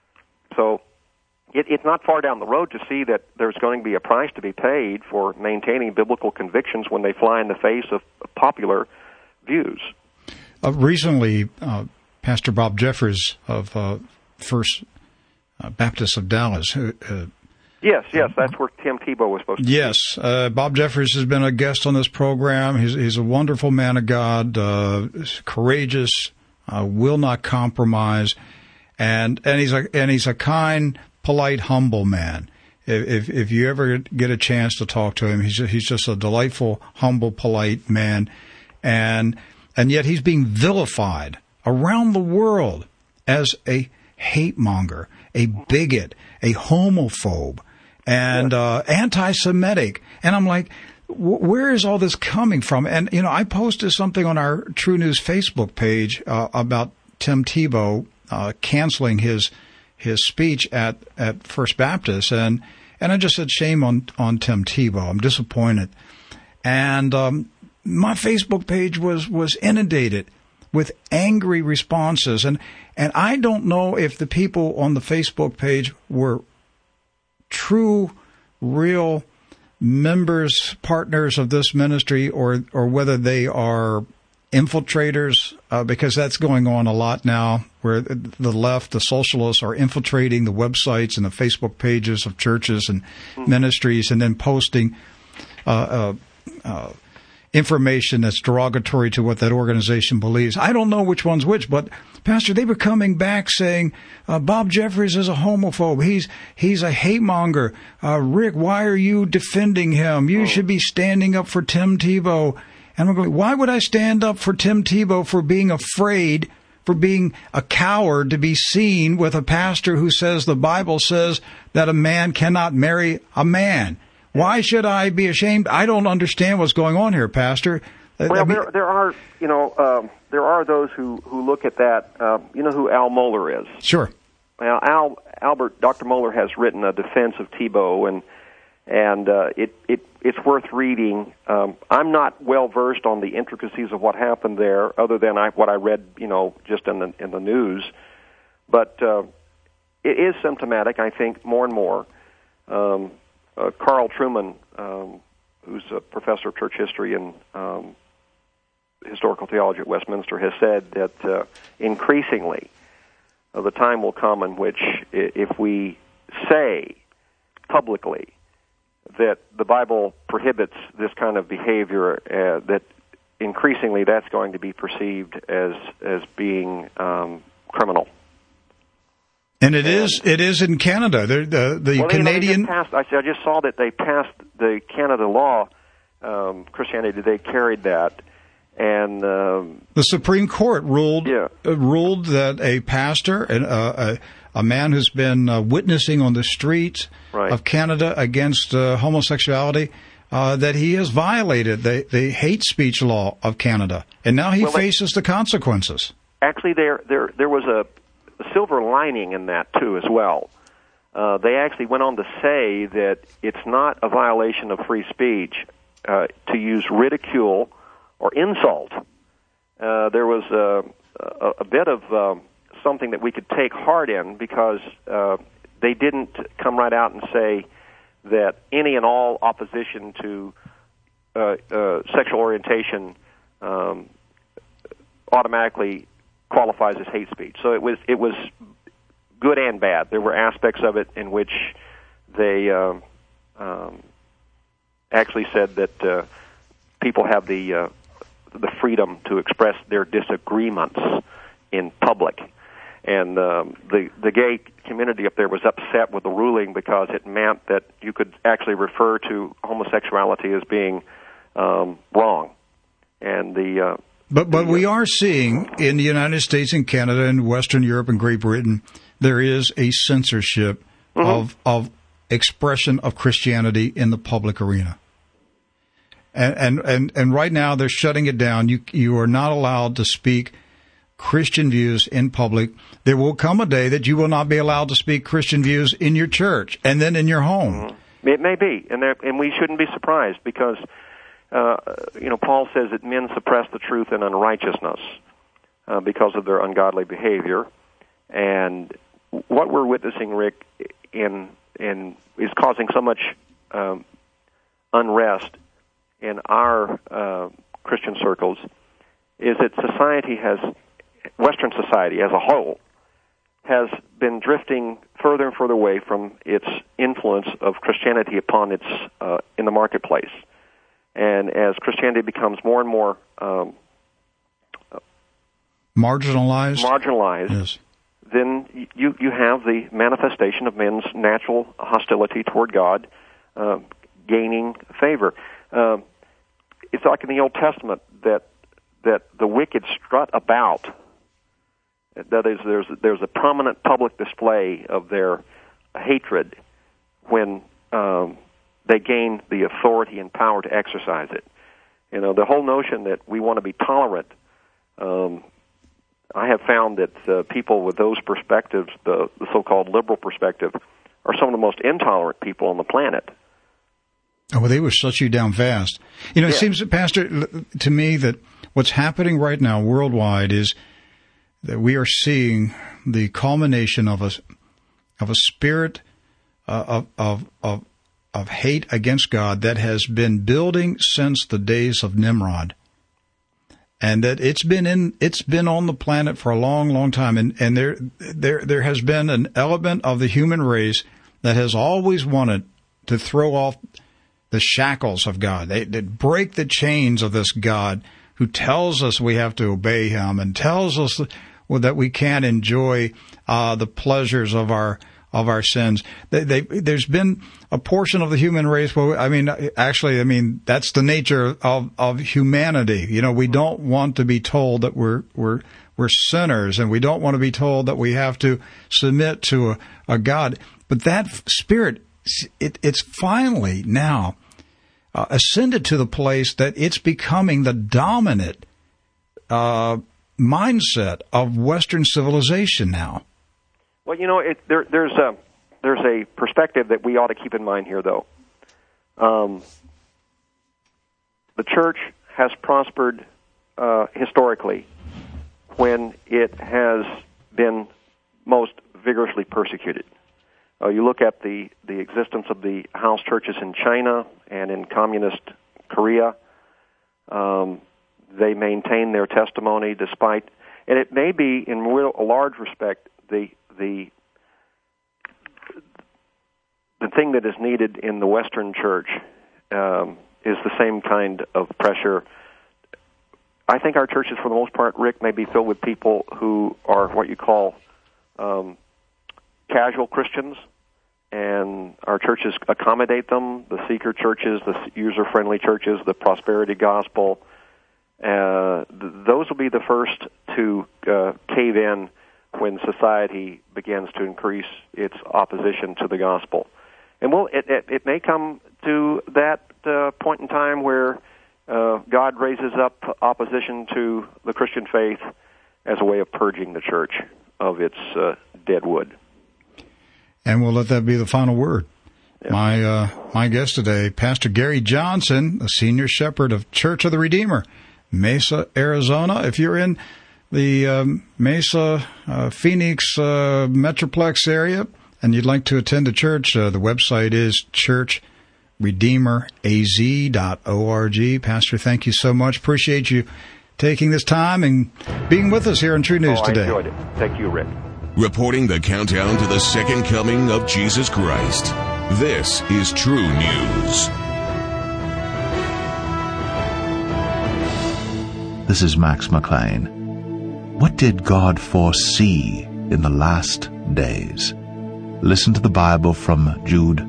So it, it's not far down the road to see that there's going to be a price to be paid for maintaining biblical convictions when they fly in the face of popular views. Uh, recently, uh, Pastor Bob Jeffers of uh, First uh, Baptist of Dallas. Who, uh, yes, yes, that's where Tim Tebow was supposed to yes, be. Yes, uh, Bob Jeffers has been a guest on this program. He's, he's a wonderful man of God, uh, courageous, uh, will not compromise, and and he's a and he's a kind, polite, humble man. If if you ever get a chance to talk to him, he's he's just a delightful, humble, polite man, and and yet he's being vilified around the world as a hate monger, a bigot, a homophobe, and uh, anti-Semitic. And I'm like, where is all this coming from? And, you know, I posted something on our True News Facebook page uh, about Tim Tebow uh, canceling his his speech at, at First Baptist, and and I just said, shame on, on Tim Tebow. I'm disappointed. And um, my Facebook page was, was inundated with angry responses. And, and I don't know if the people on the Facebook page were true, real members, partners of this ministry, or, or whether they are infiltrators, uh, because that's going on a lot now, where the left, the socialists, are infiltrating the websites and the Facebook pages of churches and mm-hmm. ministries, and then posting uh, uh, uh, information that's derogatory to what that organization believes. I don't know which one's which, but Pastor, they were coming back saying uh, Bob Jeffries is a homophobe. He's he's a hate monger. Uh, Rick, why are you defending him? You should be standing up for Tim Tebow. And I'm going, why would I stand up for Tim Tebow for being afraid, for being a coward to be seen with a pastor who says the Bible says that a man cannot marry a man? Why should I be ashamed? I don't understand what's going on here, Pastor. Well, I mean, there, there are, you know, um, there are those who, who look at that. Uh, you know who Al Mohler is? Sure. Well, Al, Albert, Doctor Mohler has written a defense of Tebow, and and uh, it, it it's worth reading. Um, I'm not well versed on the intricacies of what happened there, other than I, what I read, you know, just in the in the news. But uh, it is symptomatic, I think, more and more. Um, Uh, Carl Truman, um, who's a professor of church history and um, historical theology at Westminster, has said that uh, increasingly uh, the time will come in which I- if we say publicly that the Bible prohibits this kind of behavior, uh, that increasingly that's going to be perceived as as being um, criminal. And it and, is it is in Canada. The the, the well, Canadian. You know, passed, I just saw that they passed the Canada law. Um, Christianity, they carried that, and um, the Supreme Court ruled yeah. uh, ruled that a pastor, and uh, a, a man who's been uh, witnessing on the streets right. of Canada against uh, homosexuality, uh, that he has violated the the hate speech law of Canada, and now he well, faces the consequences. Actually, there there there was a silver lining in that, too, as well. Uh, they actually went on to say that it's not a violation of free speech uh, to use ridicule or insult. Uh, there was a, a, a bit of um, something that we could take heart in, because uh, they didn't come right out and say that any and all opposition to uh, uh, sexual orientation um, automatically qualifies as hate speech. So it was it was good and bad. There were aspects of it in which they um, um, actually said that uh, people have the uh, the freedom to express their disagreements in public. And um, the the gay community up there was upset with the ruling, because it meant that you could actually refer to homosexuality as being um, wrong. And the uh, But but we are seeing in the United States and Canada and Western Europe and Great Britain, there is a censorship mm-hmm. of of expression of Christianity in the public arena. And, and and and right now they're shutting it down. You you are not allowed to speak Christian views in public. There will come a day that you will not be allowed to speak Christian views in your church and then in your home. Mm-hmm. It may be, and there, and we shouldn't be surprised, because Uh, you know, Paul says that men suppress the truth in unrighteousness uh, because of their ungodly behavior, and what we're witnessing, Rick, in in is causing so much um, unrest in our uh, Christian circles is that society has, Western society as a whole, has been drifting further and further away from its influence of Christianity upon its uh, in the marketplace. And as Christianity becomes more and more um, marginalized, marginalized, yes. then you you have the manifestation of men's natural hostility toward God uh, gaining favor. Uh, it's like in the Old Testament that that the wicked strut about. That is, there's there's a prominent public display of their hatred when um, they gain the authority and power to exercise it. You know, the whole notion that we want to be tolerant, um, I have found that uh, people with those perspectives, the, the so-called liberal perspective, are some of the most intolerant people on the planet. Oh, well, they will shut you down fast. You know, it yeah. seems, Pastor, to me that what's happening right now worldwide is that we are seeing the culmination of a, of a spirit uh, of, of, of of hate against God that has been building since the days of Nimrod, and that it's been in it's been on the planet for a long, long time. And, and there there there has been an element of the human race that has always wanted to throw off the shackles of God. They, they break the chains of this God who tells us we have to obey him and tells us that, well, that we can't enjoy uh, the pleasures of our of our sins. They, they, there's been a portion of the human race where, I mean, actually, I mean, that's the nature of, of humanity. You know, we don't want to be told that we're, we're, we're sinners, and we don't want to be told that we have to submit to a, a God. But that spirit, it, it's finally now uh, ascended to the place that it's becoming the dominant uh, mindset of Western civilization now. Well, you know, it, there, there's a there's a perspective that we ought to keep in mind here, though. Um, the church has prospered uh, historically when it has been most vigorously persecuted. Uh, you look at the, the existence of the house churches in China and in communist Korea. Um, they maintain their testimony despite, and it may be in a large respect the the the thing that is needed in the Western church um, is the same kind of pressure. I think our churches, for the most part, Rick, may be filled with people who are what you call um, casual Christians, and our churches accommodate them, the seeker churches, the user-friendly churches, the prosperity gospel. Uh, th- those will be the first to uh, cave in when society begins to increase its opposition to the gospel. And well, it, it, it may come to that uh, point in time where uh, God raises up opposition to the Christian faith as a way of purging the church of its uh, dead wood. And we'll let that be the final word. Yeah. My uh, my guest today, Pastor Gary Johnson, the senior shepherd of Church of the Redeemer, Mesa, Arizona. If you're in the um, Mesa, uh, Phoenix uh, Metroplex area, and you'd like to attend a church, uh, the website is church redeemer a z dot org. Pastor, thank you so much. Appreciate you taking this time and being with us here on True News oh, today. I enjoyed it. Thank you, Rick. Reporting the countdown to the second coming of Jesus Christ. This is True News. This is Max McLean. What did God foresee in the last days? Listen to the Bible from Jude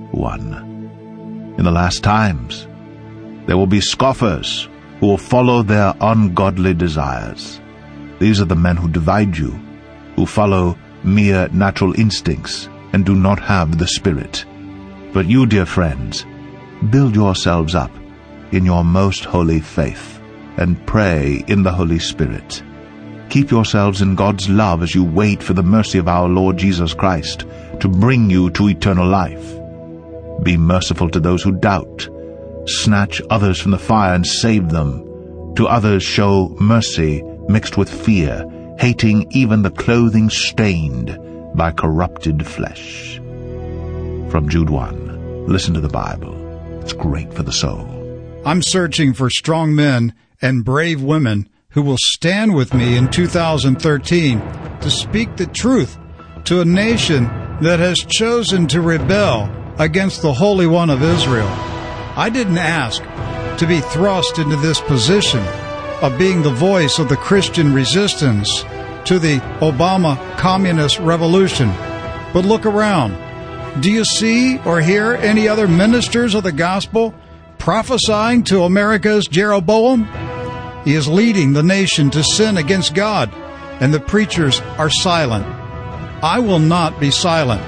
one. In the last times, there will be scoffers who will follow their ungodly desires. These are the men who divide you, who follow mere natural instincts and do not have the Spirit. But you, dear friends, build yourselves up in your most holy faith and pray in the Holy Spirit. Keep yourselves in God's love as you wait for the mercy of our Lord Jesus Christ to bring you to eternal life. Be merciful to those who doubt. Snatch others from the fire and save them. To others show mercy mixed with fear, hating even the clothing stained by corrupted flesh. From Jude one, listen to the Bible. It's great for the soul. I'm searching for strong men and brave women who will stand with me in two thousand thirteen to speak the truth to a nation that has chosen to rebel against the Holy One of Israel. I didn't ask to be thrust into this position of being the voice of the Christian resistance to the Obama communist revolution. But look around. Do you see or hear any other ministers of the gospel prophesying to America's Jeroboam? He is leading the nation to sin against God, and the preachers are silent. I will not be silent.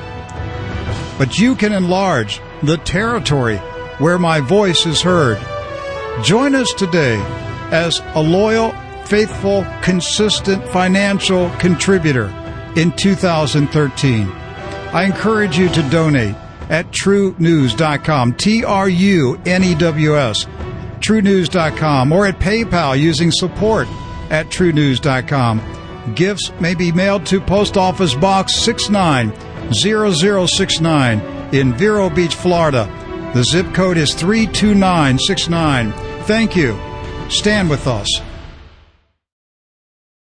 But you can enlarge the territory where my voice is heard. Join us today as a loyal, faithful, consistent financial contributor in two thousand thirteen. I encourage you to donate at true news dot com, T R U N E W S, true news dot com, or at PayPal using support at true news dot com. Gifts may be mailed to Post Office Box six nine zero zero six nine in Vero Beach, Florida. The zip code is three two nine six nine. Thank you. Stand with us.